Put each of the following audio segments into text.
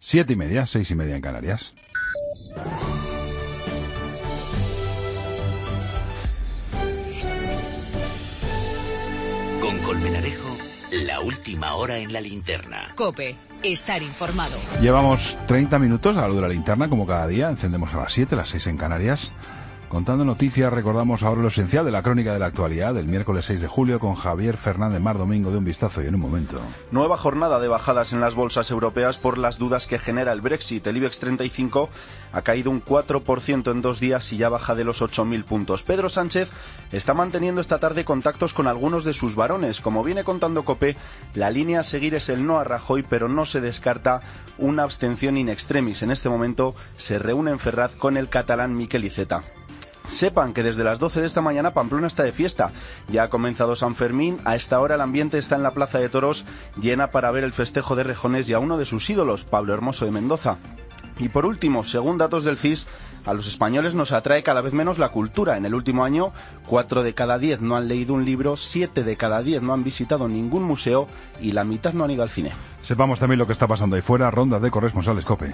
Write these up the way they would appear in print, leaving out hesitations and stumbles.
7:30, 6:30 en Canarias. Con Colmenarejo, la última hora en la linterna. COPE, estar informado. Llevamos 30 minutos a la luz de la linterna, como cada día. Encendemos a las 7, las 6 en Canarias. Contando noticias, recordamos ahora lo esencial de la crónica de la actualidad del miércoles 6 de julio con Javier Fernández Mar Domingo de Un Vistazo y en un momento. Nueva jornada de bajadas en las bolsas europeas por las dudas que genera el Brexit. El IBEX 35 ha caído un 4% en 2 días y ya baja de los 8.000 puntos. Pedro Sánchez está manteniendo esta tarde contactos con algunos de sus varones. Como viene contando COPE, la línea a seguir es el no a Rajoy, pero no se descarta una abstención in extremis. En este momento se reúne en Ferraz con el catalán Miquel Iceta. Sepan que desde las 12 de esta mañana Pamplona está de fiesta. Ya ha comenzado San Fermín. A esta hora el ambiente está en la Plaza de Toros llena para ver el festejo de Rejones y a uno de sus ídolos, Pablo Hermoso de Mendoza. Y por último, según datos del CIS, a los españoles nos atrae cada vez menos la cultura. En el último año, 4 de cada 10 no han leído un libro, 7 de cada 10 no han visitado ningún museo y la mitad no han ido al cine. Sepamos también lo que está pasando ahí fuera. Ronda de corresponsales COPE.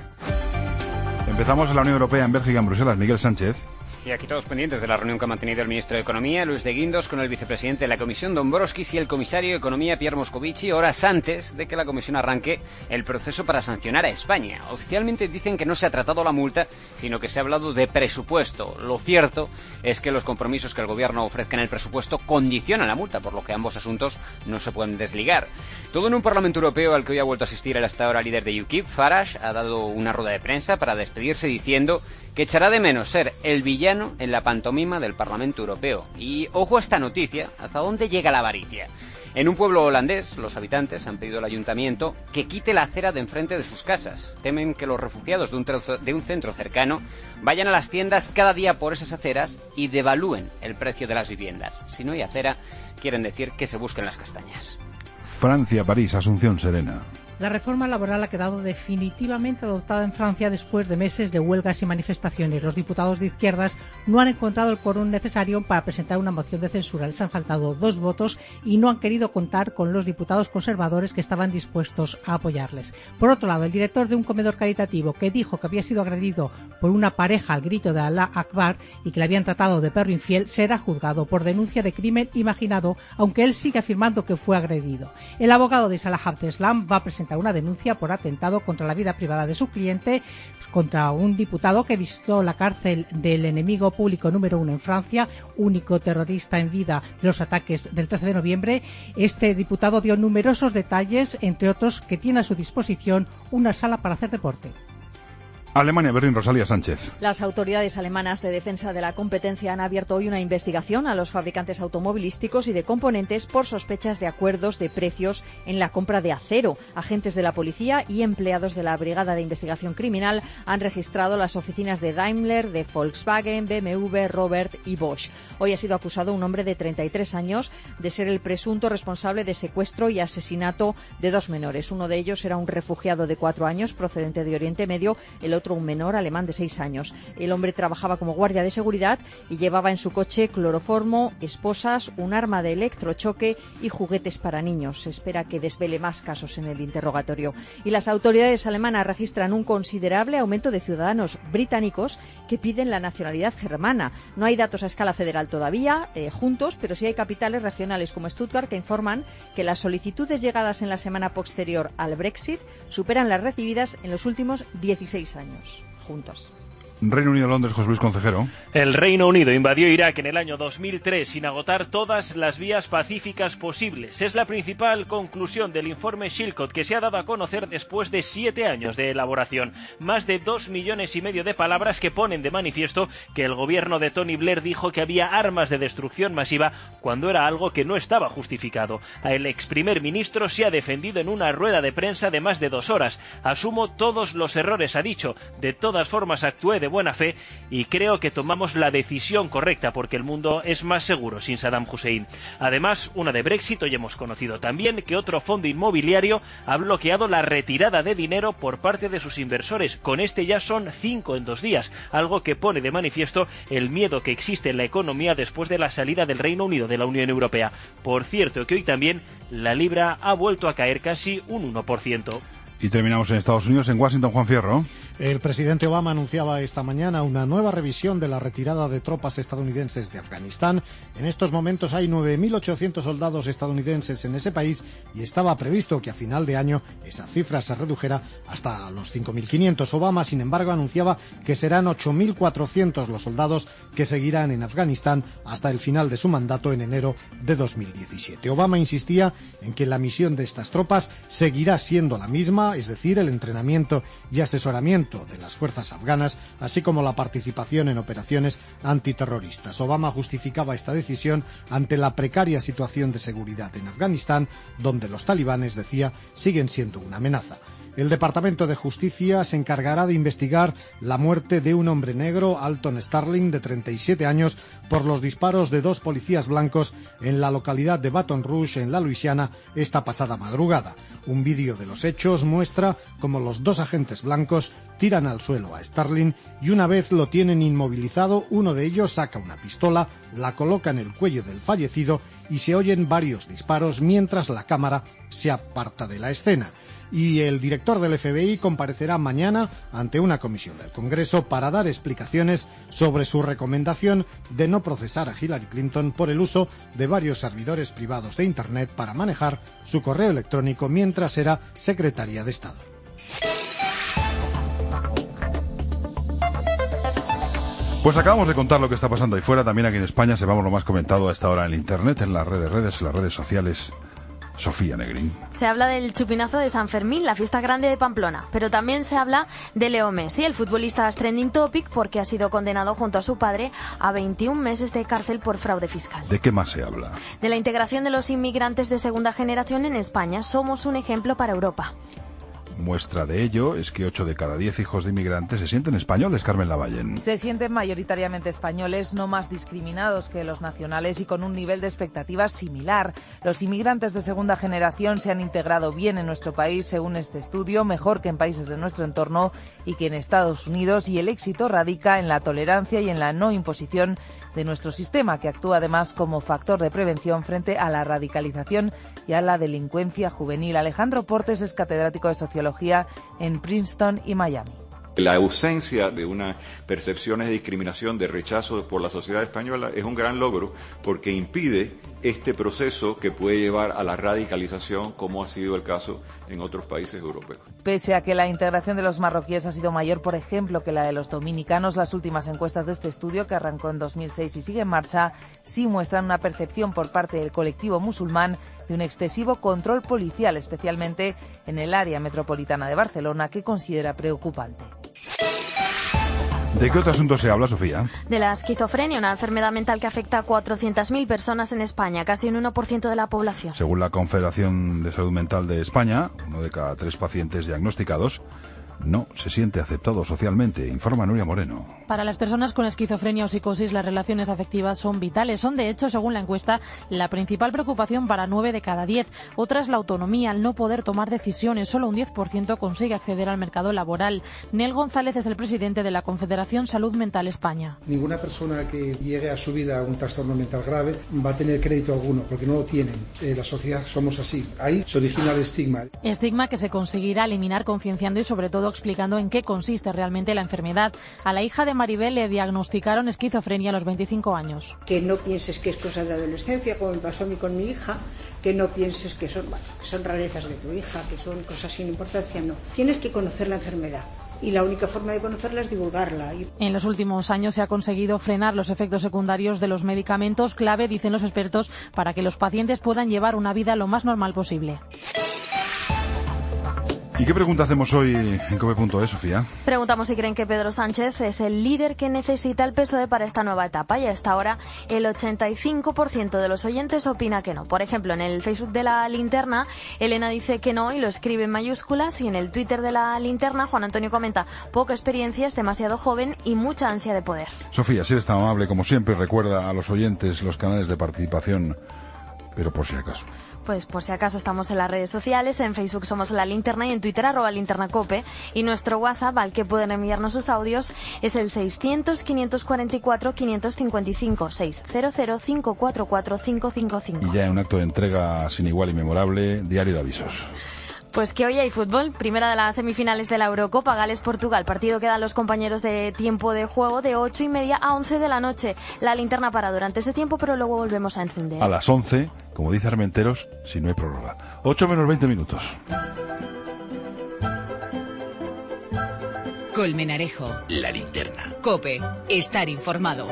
Empezamos en la Unión Europea, en Bélgica, en Bruselas. Miguel Sánchez. Y aquí todos pendientes de la reunión que ha mantenido el ministro de Economía, Luis de Guindos, con el vicepresidente de la Comisión, Dombrovskis, y el comisario de Economía, Pierre Moscovici, horas antes de que la Comisión arranque el proceso para sancionar a España. Oficialmente dicen que no se ha tratado la multa, sino que se ha hablado de presupuesto. Lo cierto es que los compromisos que el Gobierno ofrezca en el presupuesto condicionan la multa, por lo que ambos asuntos no se pueden desligar. Todo en un Parlamento Europeo al que hoy ha vuelto a asistir el hasta ahora líder de UKIP, Farage, ha dado una rueda de prensa para despedirse diciendo que echará de menos ser el villano en la pantomima del Parlamento Europeo. Y ojo a esta noticia, ¿hasta dónde llega la avaricia? En un pueblo holandés, los habitantes han pedido al ayuntamiento que quite la acera de enfrente de sus casas. Temen que los refugiados de un centro cercano vayan a las tiendas cada día por esas aceras y devalúen el precio de las viviendas. Si no hay acera, quieren decir que se busquen las castañas. Francia, París, Asunción Serena. La reforma laboral ha quedado definitivamente adoptada en Francia después de meses de huelgas y manifestaciones. Los diputados de izquierdas no han encontrado el quórum necesario para presentar una moción de censura. Les han faltado 2 votos y no han querido contar con los diputados conservadores que estaban dispuestos a apoyarles. Por otro lado, el director de un comedor caritativo que dijo que había sido agredido por una pareja al grito de Alá Akbar y que le habían tratado de perro infiel será juzgado por denuncia de crimen imaginado, aunque él sigue afirmando que fue agredido. El abogado de Salah Abdeslam va a presentar una denuncia por atentado contra la vida privada de su cliente, contra un diputado que visitó la cárcel del enemigo público número 1 en Francia, único terrorista en vida de los ataques del 13 de noviembre. Este diputado dio numerosos detalles, entre otros que tiene a su disposición una sala para hacer deporte. Alemania, Berlín, Rosalía Sánchez. Las autoridades alemanas de defensa de la competencia han abierto hoy una investigación a los fabricantes automovilísticos y de componentes por sospechas de acuerdos de precios en la compra de acero. Agentes de la policía y empleados de la Brigada de Investigación Criminal han registrado las oficinas de Daimler, de Volkswagen, BMW, Robert y Bosch. Hoy ha sido acusado un hombre de 33 años de ser el presunto responsable de secuestro y asesinato de 2 menores. Uno de ellos era un refugiado de 4 años procedente de Oriente Medio, el otro un menor alemán de 6 años. El hombre trabajaba como guardia de seguridad y llevaba en su coche cloroformo, esposas, un arma de electrochoque y juguetes para niños. Se espera que desvele más casos en el interrogatorio. Y las autoridades alemanas registran un considerable aumento de ciudadanos británicos que piden la nacionalidad germana. No hay datos a escala federal todavía, juntos, pero sí hay capitales regionales como Stuttgart que informan que las solicitudes llegadas en la semana posterior al Brexit superan las recibidas en los últimos 16 años. Juntos. Reino Unido, Londres, José Luis Concejero. El Reino Unido invadió Irak en el año 2003 sin agotar todas las vías pacíficas posibles. Es la principal conclusión del informe Chilcot que se ha dado a conocer después de 7 años de elaboración. Más de 2,5 millones de palabras que ponen de manifiesto que el gobierno de Tony Blair dijo que había armas de destrucción masiva cuando era algo que no estaba justificado. El ex primer ministro se ha defendido en una rueda de prensa de más de 2 horas. Asumo todos los errores, ha dicho. De todas formas actué de buena fe y creo que tomamos la decisión correcta porque el mundo es más seguro sin Saddam Hussein. Además, una de Brexit, hoy hemos conocido también que otro fondo inmobiliario ha bloqueado la retirada de dinero por parte de sus inversores. Con este ya son 5 en 2 días, algo que pone de manifiesto el miedo que existe en la economía después de la salida del Reino Unido de la Unión Europea. Por cierto que hoy también la libra ha vuelto a caer casi un 1%. Y terminamos en Estados Unidos, en Washington, Juan Fierro. El presidente Obama anunciaba esta mañana una nueva revisión de la retirada de tropas estadounidenses de Afganistán. En estos momentos hay 9.800 soldados estadounidenses en ese país y estaba previsto que a final de año esa cifra se redujera hasta los 5.500. Obama, sin embargo, anunciaba que serán 8.400 los soldados que seguirán en Afganistán hasta el final de su mandato en enero de 2017. Obama insistía en que la misión de estas tropas seguirá siendo la misma, es decir, el entrenamiento y asesoramiento de las fuerzas afganas, así como la participación en operaciones antiterroristas. Obama justificaba esta decisión ante la precaria situación de seguridad en Afganistán, donde los talibanes, decía, siguen siendo una amenaza. El Departamento de Justicia se encargará de investigar la muerte de un hombre negro, Alton Sterling, de 37 años, por los disparos de 2 policías blancos en la localidad de Baton Rouge, en la Luisiana, esta pasada madrugada. Un vídeo de los hechos muestra cómo los 2 agentes blancos tiran al suelo a Sterling y una vez lo tienen inmovilizado, uno de ellos saca una pistola, la coloca en el cuello del fallecido y se oyen varios disparos mientras la cámara se aparta de la escena. Y el director del FBI comparecerá mañana ante una comisión del Congreso para dar explicaciones sobre su recomendación de no procesar a Hillary Clinton por el uso de varios servidores privados de Internet para manejar su correo electrónico mientras era secretaria de Estado. Pues acabamos de contar lo que está pasando ahí fuera. También aquí en España sepamos lo más comentado a esta hora en el Internet, en las redes sociales. Sofía Negrín. Se habla del chupinazo de San Fermín, la fiesta grande de Pamplona, pero también se habla de Leo Messi. El futbolista es trending topic porque ha sido condenado junto a su padre a 21 meses de cárcel por fraude fiscal. ¿De qué más se habla? De la integración de los inmigrantes de segunda generación en España. Somos un ejemplo para Europa. Muestra de ello es que 8 de cada 10 hijos de inmigrantes se sienten españoles, Carmen Lavallén. Se sienten mayoritariamente españoles, no más discriminados que los nacionales y con un nivel de expectativas similar. Los inmigrantes de segunda generación se han integrado bien en nuestro país, según este estudio, mejor que en países de nuestro entorno y que en Estados Unidos, y el éxito radica en la tolerancia y en la no imposición de nuestro sistema, que actúa además como factor de prevención frente a la radicalización y a la delincuencia juvenil. Alejandro Portes es catedrático de Sociología en Princeton y Miami. La ausencia de una percepción de discriminación, de rechazo por la sociedad española es un gran logro porque impide este proceso que puede llevar a la radicalización, como ha sido el caso en otros países europeos. Pese a que la integración de los marroquíes ha sido mayor, por ejemplo, que la de los dominicanos, las últimas encuestas de este estudio, que arrancó en 2006 y sigue en marcha, sí muestran una percepción por parte del colectivo musulmán de un excesivo control policial, especialmente en el área metropolitana de Barcelona, que considera preocupante. ¿De qué otro asunto se habla, Sofía? De la esquizofrenia, una enfermedad mental que afecta a 400.000 personas en España, casi un 1% de la población. Según la Confederación de Salud Mental de España, 1 de cada 3 pacientes diagnosticados no se siente aceptado socialmente, informa Nuria Moreno. Para las personas con esquizofrenia o psicosis, las relaciones afectivas son vitales. Son, de hecho, según la encuesta, la principal preocupación para 9 de cada 10. Otra es la autonomía, al no poder tomar decisiones. Solo un 10% consigue acceder al mercado laboral. Nel González es el presidente de la Confederación Salud Mental España. Ninguna persona que llegue a su vida a un trastorno mental grave va a tener crédito alguno, porque no lo tienen. La sociedad somos así. Ahí se origina el estigma. Estigma que se conseguirá eliminar concienciando y, sobre todo, explicando en qué consiste realmente la enfermedad. A la hija de Maribel le diagnosticaron esquizofrenia a los 25 años. Que no pienses que es cosa de adolescencia, como me pasó a mí con mi hija, que no pienses que son rarezas de tu hija, que son cosas sin importancia, no. Tienes que conocer la enfermedad. Y la única forma de conocerla es divulgarla. En los últimos años se ha conseguido frenar los efectos secundarios de los medicamentos, clave, dicen los expertos, para que los pacientes puedan llevar una vida lo más normal posible. ¿Y qué pregunta hacemos hoy en Cope.es, Sofía? Preguntamos si creen que Pedro Sánchez es el líder que necesita el PSOE para esta nueva etapa, y a esta hora el 85% de los oyentes opina que no. Por ejemplo, en el Facebook de La Linterna, Elena dice que no y lo escribe en mayúsculas, y en el Twitter de La Linterna, Juan Antonio comenta: poca experiencia, es demasiado joven y mucha ansia de poder. Sofía, si eres tan amable como siempre, recuerda a los oyentes los canales de participación, pero por si acaso. Pues por si acaso estamos en las redes sociales, en Facebook somos La Linterna y en Twitter @linternacope, y nuestro WhatsApp al que pueden enviarnos sus audios es el 600-544-555, 600-544-555. Y ya en un acto de entrega sin igual y memorable, Diario de Avisos. Pues que hoy hay fútbol, primera de las semifinales de la Eurocopa, Gales-Portugal. Partido que dan los compañeros de tiempo de juego de 8:30 a 11 de la noche. La linterna para durante ese tiempo, pero luego volvemos a encender. A las 11, como dice Armenteros, si no hay prórroga. 8 menos 20 minutos. Colmenarejo. La linterna. COPE. Estar informado.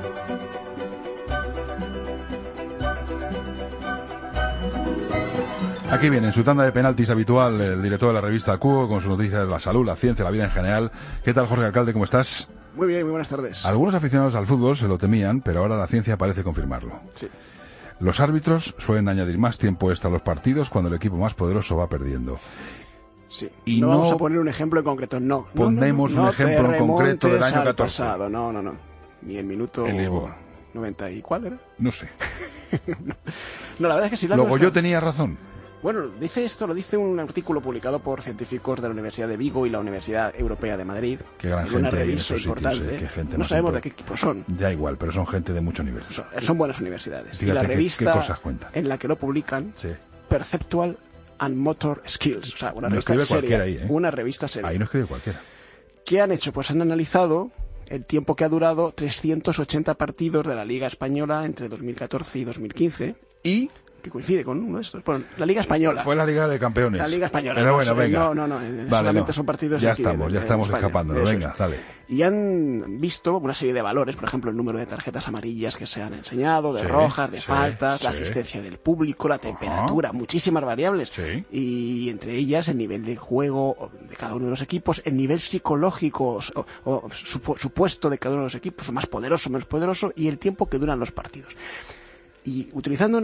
Aquí viene, en su tanda de penaltis habitual, el director de la revista Cuo, con sus noticias de la salud, la ciencia, la vida en general. ¿Qué tal, Jorge Alcalde? ¿Cómo estás? Muy bien, muy buenas tardes. Algunos aficionados al fútbol se lo temían, pero ahora la ciencia parece confirmarlo. Sí. Los árbitros suelen añadir más tiempo extra a los partidos cuando el equipo más poderoso va perdiendo. Sí. Y no vamos a poner un ejemplo en concreto, no. Ponemos un ejemplo en concreto del año 14. Pasado. No. Ni el minuto... El Lisboa. 90 y... ¿Cuál era? No sé. No, la verdad es que sí. Luego yo tenía razón. Bueno, lo dice un artículo publicado por científicos de la Universidad de Vigo y la Universidad Europea de Madrid. Qué gran en una gente revista en esos importante. Sitios, qué gente no sabemos de qué equipo son. Ya igual, pero son gente de mucho nivel. Son buenas universidades. Fíjate y la revista qué cosas cuentan. En la que lo publican, sí. Perceptual and Motor Skills. O sea, una no revista seria. Ahí, ¿eh? Una revista seria. Ahí no escribe cualquiera. ¿Qué han hecho? Pues han analizado el tiempo que ha durado 380 partidos de la Liga Española entre 2014 y 2015. Y... que coincide con uno de estos. Bueno, la Liga Española. Fue la Liga de Campeones. La Liga Española. Pero bueno, venga. No. Vale, solamente son partidos ya aquí estamos escapando. Venga, dale. Y han visto una serie de valores, por ejemplo, el número de tarjetas amarillas que se han enseñado, de rojas, de faltas, la asistencia del público, la temperatura, muchísimas variables. Sí. Y entre ellas el nivel de juego de cada uno de los equipos, el nivel psicológico o supuesto de cada uno de los equipos, más poderoso, menos poderoso, y el tiempo que duran los partidos. Y utilizando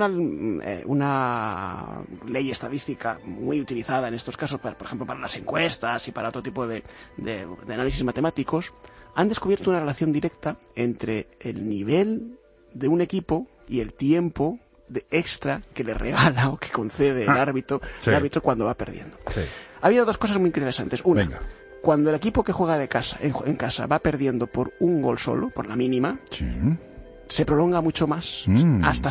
una ley estadística muy utilizada en estos casos, por ejemplo, para las encuestas y para otro tipo de análisis matemáticos, han descubierto una relación directa entre el nivel de un equipo y el tiempo de extra que le regala o que concede el árbitro cuando va perdiendo. Sí. Ha habido dos cosas muy interesantes. Una, cuando el equipo que juega en casa va perdiendo por un gol solo, por la mínima, sí, se prolonga mucho más, hasta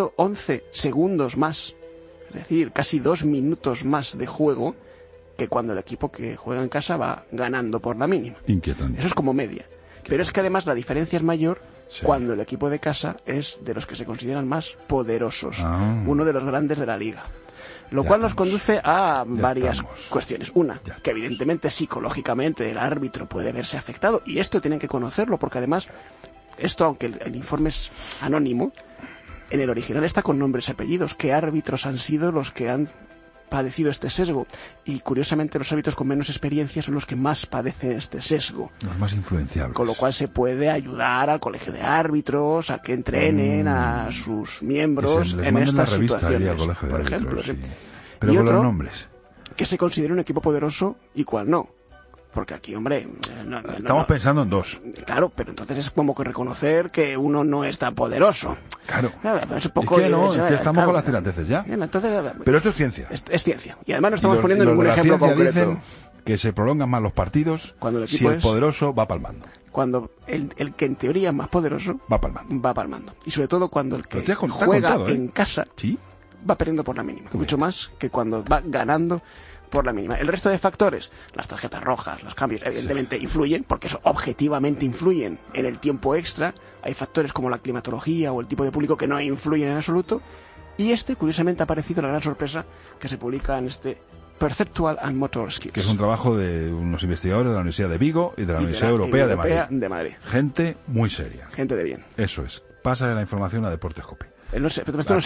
111 segundos más, es decir, casi 2 minutos más de juego que cuando el equipo que juega en casa va ganando por la mínima. Inquietante. Eso es como media. Pero es que además la diferencia es mayor cuando el equipo de casa es de los que se consideran más poderosos, uno de los grandes de la liga. Lo cual nos conduce a varias cuestiones. Una, que evidentemente psicológicamente el árbitro puede verse afectado, y esto tienen que conocerlo, porque además esto, aunque el informe es anónimo, en el original está con nombres y apellidos. ¿Qué árbitros han sido los que han padecido este sesgo? Y curiosamente los árbitros con menos experiencia son los que más padecen este sesgo. Los más influenciables. Con lo cual se puede ayudar al colegio de árbitros a que entrenen a sus miembros en estas situaciones. Por ejemplo. Sí. Pero y con otro, los nombres. Que se considere un equipo poderoso y cuál no. Porque aquí, hombre... Estamos pensando en dos. Claro, pero entonces es como que reconocer que uno no es tan poderoso. Claro. Es un poco... Es que estamos con las tiranteces ya. Entonces, pero esto es ciencia. Es ciencia. Y además no estamos poniendo ningún ejemplo concreto. Dicen que se prolongan más los partidos cuando si el poderoso va palmando. Cuando el que en teoría es más poderoso... Va palmando. Y sobre todo cuando el que juega en casa ¿sí? va perdiendo por la mínima. Mucho más que cuando va ganando por la mínima. El resto de factores, las tarjetas rojas, los cambios, evidentemente influyen, porque eso objetivamente influyen en el tiempo extra. Hay factores como la climatología o el tipo de público que no influyen en absoluto. Y curiosamente, ha aparecido la gran sorpresa que se publica en este Perceptual and Motor Skills. Que es un trabajo de unos investigadores de la Universidad de Vigo y de la Universidad Europea de Madrid. Gente muy seria. Gente de bien. Eso es. Pasa la información a Deportes COPE. No sé, pero esto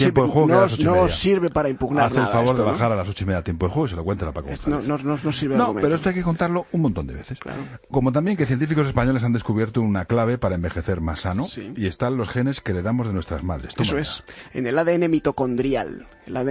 no sirve para impugnar nada. Haz el favor de bajar a las 8:30 tiempo de juego y se lo cuenta a Paco González. No sirve de argumento. Pero esto hay que contarlo un montón de veces. Claro. Como también que científicos españoles han descubierto una clave para envejecer más sano, y están los genes que heredamos de nuestras madres. Eso es, en el ADN mitocondrial.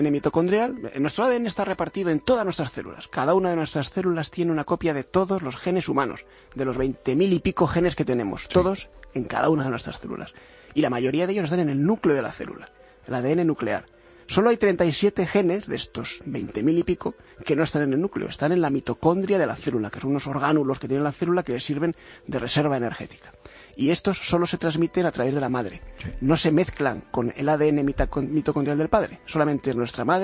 Nuestro ADN está repartido en todas nuestras células. Cada una de nuestras células tiene una copia de todos los genes humanos, de los 20.000 y pico genes que tenemos, todos en cada una de nuestras células. Y la mayoría de ellos están en el núcleo de la célula, el ADN nuclear. Solo hay 37 genes de estos 20.000 y pico que no están en el núcleo, están en la mitocondria de la célula, que son unos orgánulos que tiene la célula que le sirven de reserva energética. Y estos solo se transmiten a través de la madre. No se mezclan con el ADN mitocondrial del padre. Solamente es nuestra madre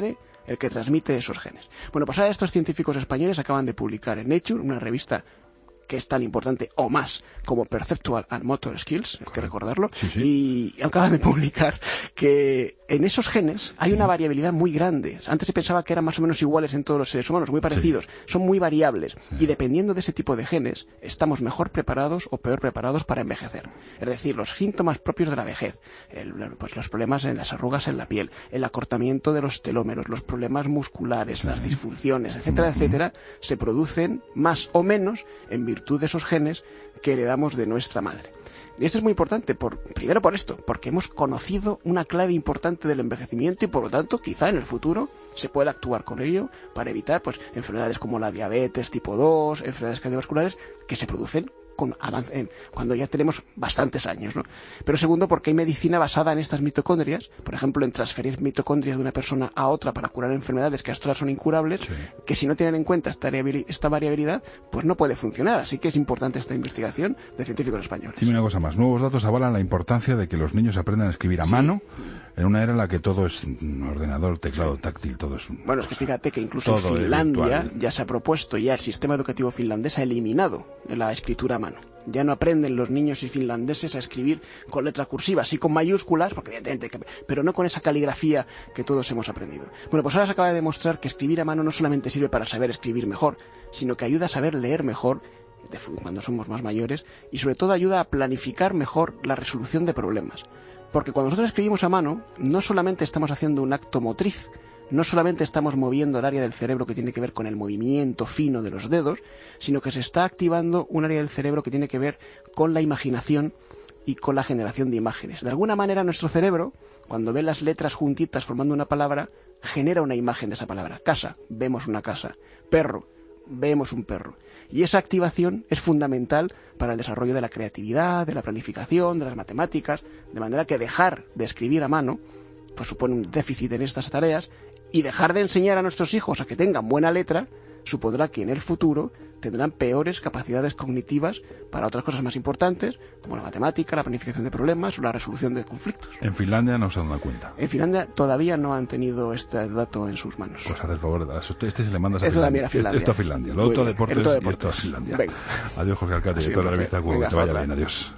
el que transmite esos genes. Bueno, pues ahora estos científicos españoles acaban de publicar en Nature, una revista que es tan importante o más como Perceptual and Motor Skills, hay que recordarlo, y acaban de publicar que en esos genes hay una variabilidad muy grande. Antes se pensaba que eran más o menos iguales en todos los seres humanos, muy parecidos, son muy variables, y dependiendo de ese tipo de genes, estamos mejor preparados o peor preparados para envejecer. Es decir, los síntomas propios de la vejez, pues los problemas en las arrugas en la piel, el acortamiento de los telómeros, los problemas musculares, las disfunciones, etcétera, etcétera, se producen más o menos en virtud de esos genes que heredamos de nuestra madre. Y esto es muy importante, primero por esto, porque hemos conocido una clave importante del envejecimiento y por lo tanto quizá en el futuro se pueda actuar con ello para evitar pues enfermedades como la diabetes tipo 2, enfermedades cardiovasculares que se producen con avance, cuando ya tenemos bastantes años, ¿no? Pero segundo, porque hay medicina basada en estas mitocondrias, por ejemplo, en transferir mitocondrias de una persona a otra para curar enfermedades que hasta ahora son incurables, que si no tienen en cuenta esta variabilidad, pues no puede funcionar. Así que es importante esta investigación de científicos españoles. Dime una cosa más. Nuevos datos avalan la importancia de que los niños aprendan a escribir a mano en una era en la que todo es un ordenador, teclado táctil, todo es un... Bueno, es que fíjate que incluso en Finlandia ya se ha propuesto, ya el sistema educativo finlandés ha eliminado la escritura a mano. Ya no aprenden los niños finlandeses a escribir con letra cursiva, sí con mayúsculas, porque evidentemente, pero no con esa caligrafía que todos hemos aprendido. Bueno, pues ahora se acaba de demostrar que escribir a mano no solamente sirve para saber escribir mejor, sino que ayuda a saber leer mejor cuando somos más mayores y sobre todo ayuda a planificar mejor la resolución de problemas. Porque cuando nosotros escribimos a mano, no solamente estamos haciendo un acto motriz, no solamente estamos moviendo el área del cerebro que tiene que ver con el movimiento fino de los dedos, sino que se está activando un área del cerebro que tiene que ver con la imaginación y con la generación de imágenes. De alguna manera nuestro cerebro, cuando ve las letras juntitas formando una palabra, genera una imagen de esa palabra. Casa, vemos una casa. Perro, vemos un perro. Y esa activación es fundamental para el desarrollo de la creatividad, de la planificación, de las matemáticas, de manera que dejar de escribir a mano pues supone un déficit en estas tareas y dejar de enseñar a nuestros hijos a que tengan buena letra supondrá que en el futuro tendrán peores capacidades cognitivas para otras cosas más importantes, como la matemática, la planificación de problemas o la resolución de conflictos. En Finlandia no se han dado cuenta. En Finlandia todavía no han tenido este dato en sus manos. Pues haz el favor, este se le mandas a Esto también a Finlandia. Esto a Finlandia. Lo otro deportes y esto a Finlandia. Venga. Adiós, Jorge Alcate, director de la revista Cubo. Que te vaya bien, adiós.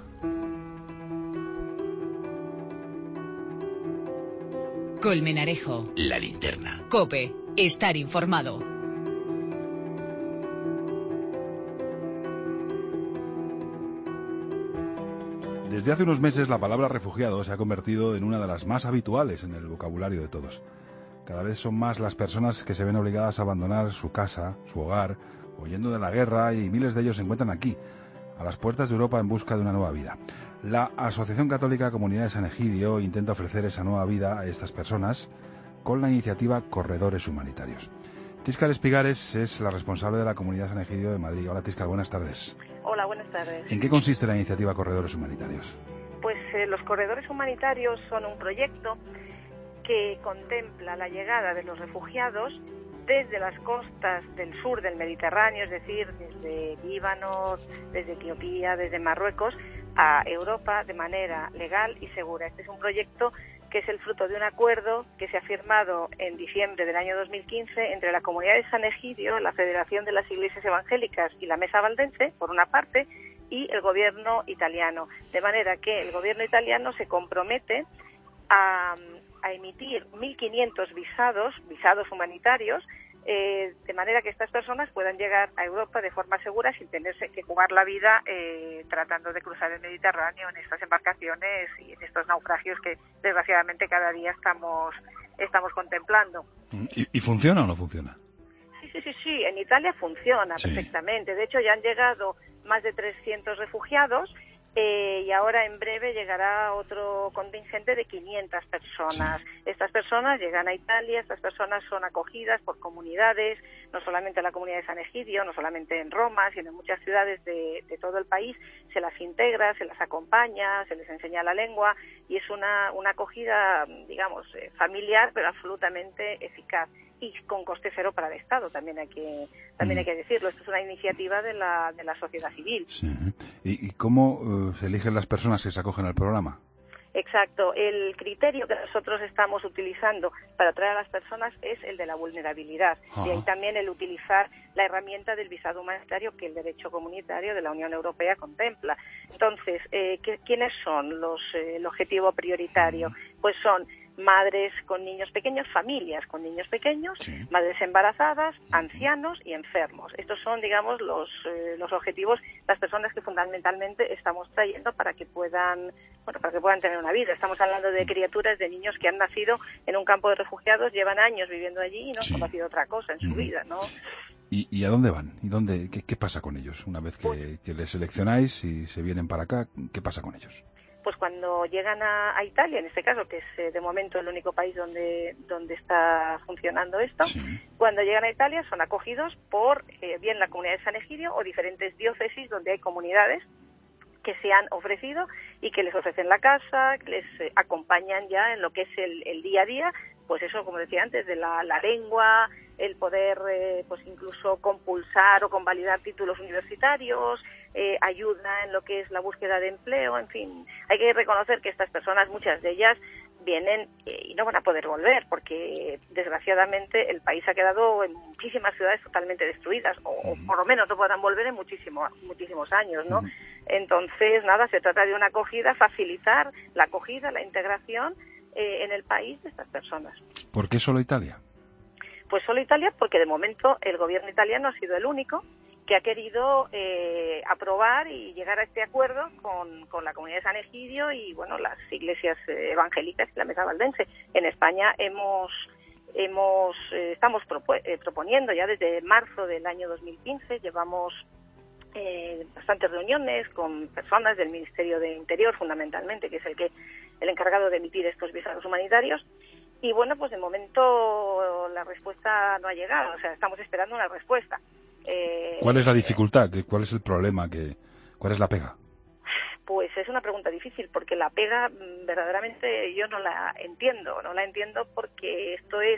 Colmenarejo. La linterna. COPE. Estar informado. Desde hace unos meses la palabra refugiado se ha convertido en una de las más habituales en el vocabulario de todos. Cada vez son más las personas que se ven obligadas a abandonar su casa, su hogar, huyendo de la guerra, y miles de ellos se encuentran aquí, a las puertas de Europa en busca de una nueva vida. La Asociación Católica Comunidad de San Egidio intenta ofrecer esa nueva vida a estas personas con la iniciativa Corredores Humanitarios. Tíscar Espigares es la responsable de la Comunidad San Egidio de Madrid. Hola, Tíscar, buenas tardes. Hola, buenas tardes. ¿En qué consiste la iniciativa Corredores Humanitarios? Pues los Corredores Humanitarios son un proyecto que contempla la llegada de los refugiados desde las costas del sur del Mediterráneo, es decir, desde Líbano, desde Etiopía, desde Marruecos, a Europa de manera legal y segura. Este es un proyecto que es el fruto de un acuerdo que se ha firmado en diciembre del año 2015 entre la Comunidad de San Egidio, la Federación de las Iglesias Evangélicas y la Mesa Valdense, por una parte, y el gobierno italiano. De manera que el gobierno italiano se compromete a emitir 1.500 visados humanitarios, de manera que estas personas puedan llegar a Europa de forma segura sin tenerse que jugar la vida tratando de cruzar el Mediterráneo en estas embarcaciones y en estos naufragios que desgraciadamente cada día estamos contemplando. ¿Y funciona o no funciona? Sí, en Italia funciona perfectamente. De hecho, ya han llegado más de 300 refugiados y ahora en breve llegará otro contingente de 500 personas. Estas personas llegan a Italia, estas personas son acogidas por comunidades, no solamente en la comunidad de San Egidio, no solamente en Roma, sino en muchas ciudades de todo el país. Se las integra, se las acompaña, se les enseña la lengua y es una acogida, digamos, familiar, pero absolutamente eficaz. Y con coste cero para el Estado, también hay que decirlo. Esto es una iniciativa de la sociedad civil. Sí. ¿Y cómo se eligen las personas que se acogen al programa? Exacto. El criterio que nosotros estamos utilizando para atraer a las personas es el de la vulnerabilidad. Y ahí también el utilizar la herramienta del visado humanitario que el derecho comunitario de la Unión Europea contempla. Entonces, ¿quiénes son el objetivo prioritario? Pues son madres con niños pequeños, familias con niños pequeños, madres embarazadas, ancianos y enfermos. Estos son, digamos, los objetivos, las personas que fundamentalmente estamos trayendo para que puedan tener una vida. Estamos hablando de criaturas, de niños que han nacido en un campo de refugiados, llevan años viviendo allí y no han conocido otra cosa en su vida, ¿no? ¿Y a dónde van? ¿Y qué pasa con ellos? Una vez que les seleccionáis y se vienen para acá, ¿qué pasa con ellos? Pues cuando llegan a Italia, en este caso, que es de momento el único país donde está funcionando esto, cuando llegan a Italia son acogidos por bien la comunidad de San Egidio o diferentes diócesis donde hay comunidades que se han ofrecido y que les ofrecen la casa, que les acompañan ya en lo que es el día a día, pues eso, como decía antes, de la lengua, el poder pues incluso compulsar o convalidar títulos universitarios, ayuda en lo que es la búsqueda de empleo, en fin. Hay que reconocer que estas personas, muchas de ellas, vienen y no van a poder volver porque desgraciadamente el país ha quedado en muchísimas ciudades totalmente destruidas o por lo menos no podrán volver en muchísimos años, ¿no? Entonces, nada, se trata de una acogida, facilitar la acogida, la integración en el país de estas personas. ¿Por qué solo Italia? Pues solo Italia porque de momento el gobierno italiano ha sido el único que ha querido aprobar y llegar a este acuerdo con la comunidad de San Egidio y, bueno, las iglesias evangélicas y la Mesa Valdense. En España estamos proponiendo ya desde marzo del año 2015, llevamos bastantes reuniones con personas del Ministerio de Interior, fundamentalmente, que es el encargado de emitir estos visados humanitarios. Y, bueno, pues de momento la respuesta no ha llegado, o sea, estamos esperando una respuesta. ¿Cuál es la dificultad? ¿Cuál es el problema? ¿Cuál es la pega? Pues es una pregunta difícil, porque la pega verdaderamente yo no la entiendo porque esto es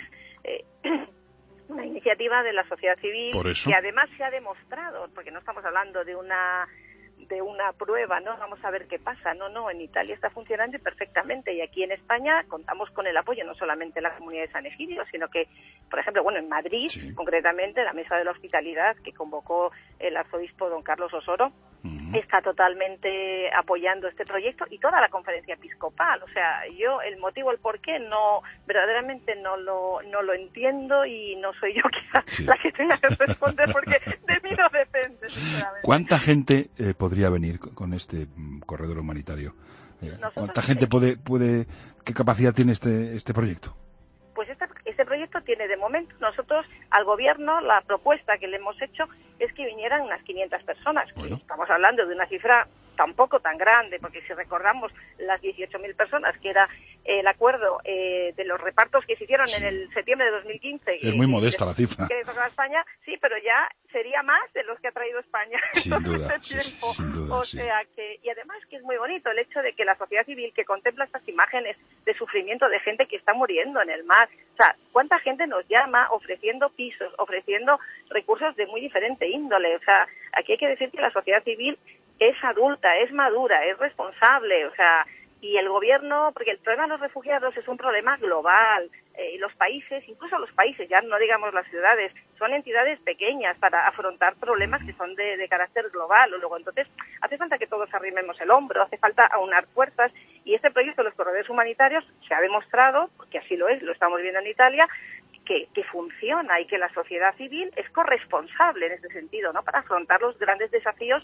una iniciativa de la sociedad civil que además se ha demostrado, porque no estamos hablando de una prueba, ¿no? Vamos a ver qué pasa. No, en Italia está funcionando perfectamente y aquí en España contamos con el apoyo no solamente de la comunidad de San Egidio, sino que, por ejemplo, en Madrid, concretamente, la Mesa de la Hospitalidad que convocó el arzobispo don Carlos Osoro, está totalmente apoyando este proyecto y toda la conferencia episcopal. O sea, yo el motivo, el por qué, verdaderamente no lo entiendo y no soy yo quizás la que tenga que responder porque de mí no depende, sinceramente. ¿Cuánta gente podría venir con este corredor humanitario? ¿Cuánta gente puede qué capacidad tiene este proyecto? Pues este proyecto tiene de momento, nosotros al gobierno la propuesta que le hemos hecho es que vinieran unas 500 personas. Bueno. Estamos hablando de una cifra tampoco tan grande, porque si recordamos las 18.000 personas, que era el acuerdo de los repartos que se hicieron en el septiembre de 2015. Es muy modesta la cifra. Que tocaba España, sí, pero ya sería más de los que ha traído España. Sin duda, sin duda. O sea que, y además que es muy bonito el hecho de que la sociedad civil que contempla estas imágenes de sufrimiento de gente que está muriendo en el mar, o sea, cuánta gente nos llama ofreciendo pisos, ofreciendo recursos de muy diferente índole. O sea, aquí hay que decir que la sociedad civil es adulta, es madura, es responsable, o sea, y el gobierno, porque el problema de los refugiados es un problema global, y los países, incluso los países, ya no digamos las ciudades, son entidades pequeñas para afrontar problemas que son de carácter global, o luego entonces hace falta que todos arrimemos el hombro, hace falta aunar fuerzas, y este proyecto de los corredores humanitarios se ha demostrado, porque así lo es, lo estamos viendo en Italia, que funciona y que la sociedad civil es corresponsable en este sentido, ¿no?, para afrontar los grandes desafíos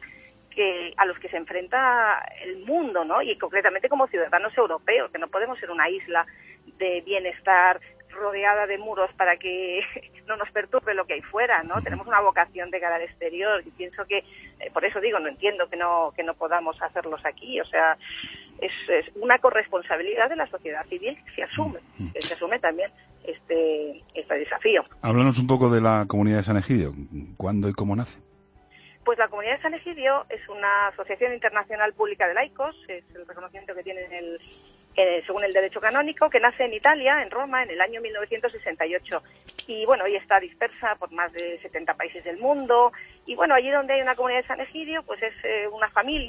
a los que se enfrenta el mundo, ¿no? Y concretamente como ciudadanos europeos, que no podemos ser una isla de bienestar rodeada de muros para que no nos perturbe lo que hay fuera, ¿no? Tenemos una vocación de cara al exterior y pienso que, por eso digo, no entiendo que no podamos hacerlos aquí, o sea, es una corresponsabilidad de la sociedad civil que se asume también este desafío. Háblanos un poco de la comunidad de San Egidio, ¿cuándo y cómo nace? Pues la Comunidad de San Egidio es una asociación internacional pública de laicos, es el reconocimiento que tiene según el derecho canónico, que nace en Italia, en Roma, en el año 1968. Y bueno, hoy está dispersa por más de 70 países del mundo. Y bueno, allí donde hay una comunidad de San Egidio, pues es una familia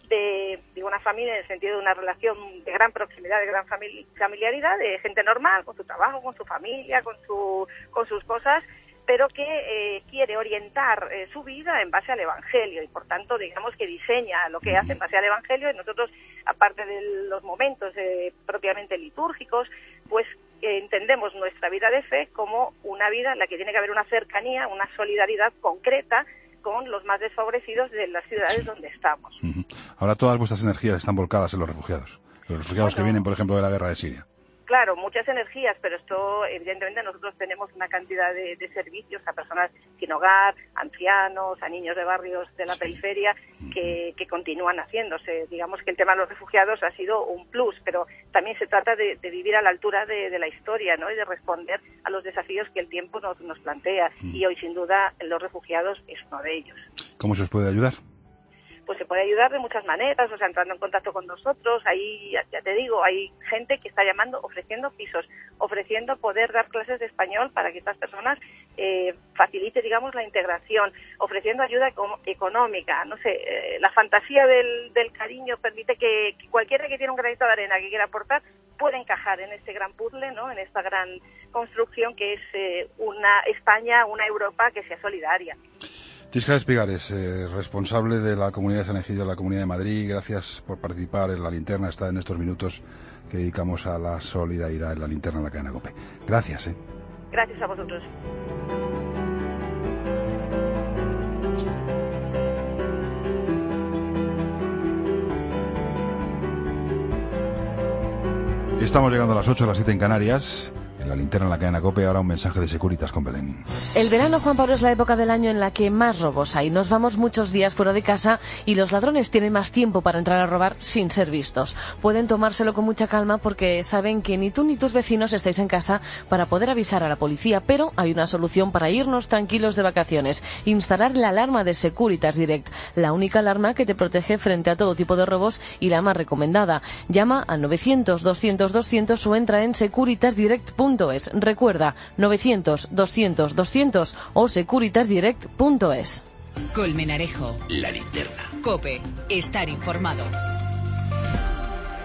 de una familia en el sentido de una relación de gran proximidad, de gran familiaridad, de gente normal, con su trabajo, con su familia, con sus cosas, pero que quiere orientar su vida en base al Evangelio y, por tanto, digamos que diseña lo que hace en base al Evangelio. Y nosotros, aparte de los momentos propiamente litúrgicos, pues entendemos nuestra vida de fe como una vida en la que tiene que haber una cercanía, una solidaridad concreta con los más desfavorecidos de las ciudades donde estamos. Ahora todas vuestras energías están volcadas en los refugiados que vienen, por ejemplo, de la guerra de Siria. Claro, muchas energías, pero esto, evidentemente, nosotros tenemos una cantidad de servicios a personas sin hogar, ancianos, a niños de barrios de la periferia que continúan haciéndose. Digamos que el tema de los refugiados ha sido un plus, pero también se trata de vivir a la altura de la historia, ¿no? Y de responder a los desafíos que el tiempo nos plantea. Y hoy, sin duda, los refugiados es uno de ellos. ¿Cómo se os puede ayudar? Pues se puede ayudar de muchas maneras, o sea, entrando en contacto con nosotros. Ahí, ya te digo, hay gente que está llamando, ofreciendo pisos, ofreciendo poder dar clases de español para que estas personas facilite, digamos, la integración, ofreciendo ayuda económica. No sé, la fantasía del cariño permite que cualquiera que tiene un granito de arena que quiera aportar puede encajar en este gran puzzle, ¿no? En esta gran construcción que es una España, una Europa que sea solidaria. Tisca Espigares, responsable de la Comunidad de San Egidio de la Comunidad de Madrid, gracias por participar en La Linterna. Está en estos minutos que dedicamos a la solidaridad en La Linterna en la cadena COPE. Gracias. Gracias a vosotros. Estamos llegando a las 8, a las 7 en Canarias. En La Linterna en la cadena COPE, ahora un mensaje de Securitas con Belén. El verano, Juan Pablo, es la época del año en la que más robos hay. Nos vamos muchos días fuera de casa y los ladrones tienen más tiempo para entrar a robar sin ser vistos. Pueden tomárselo con mucha calma porque saben que ni tú ni tus vecinos estáis en casa para poder avisar a la policía, pero hay una solución para irnos tranquilos de vacaciones: instalar la alarma de Securitas Direct, la única alarma que te protege frente a todo tipo de robos y la más recomendada. Llama al 900-200-200 o entra en securitasdirect.es. Recuerda, 900-200-200 o securitasdirect.es. Colmenarejo. La Linterna. COPE. Estar informado.